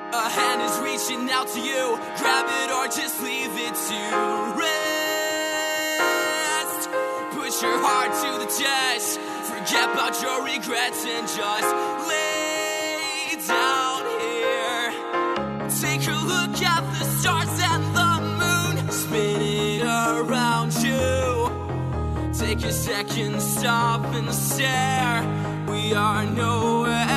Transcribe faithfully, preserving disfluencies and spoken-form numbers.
A hand is reaching out to you. Grab it or just leave it to rest. Put your heart to the test. Forget about your regrets and just lay down here. Take a look at the stars and the moon spinning around you. Take a second, stop and stare. We are nowhere